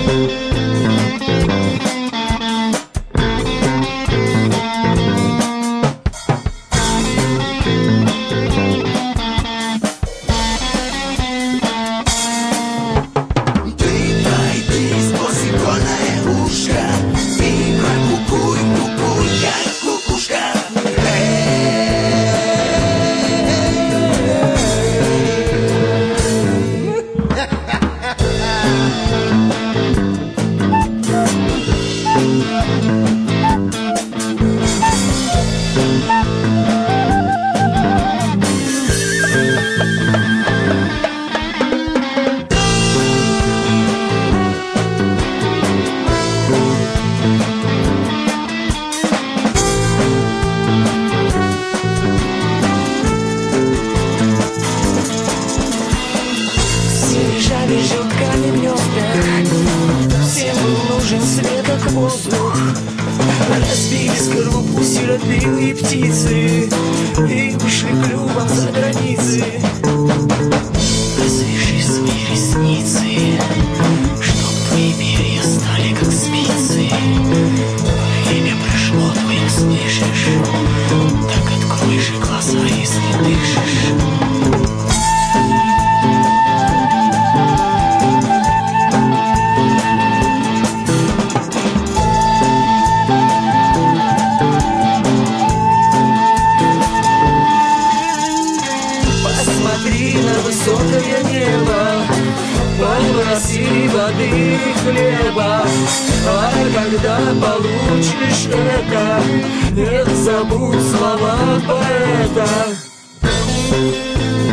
Жутками гнезда, всем был нужен свет, как воздух. Разбили скорлупу сиротливые птицы и вышли клювом за границы. Развяжи свои ресницы, чтоб твои перья стали как спицы. Время пришло, твои услышишь, так открой же глаза, если дышишь. Посмотри на высокое небо, попроси воды и хлеба. А когда получишь это, не забудь слова поэта.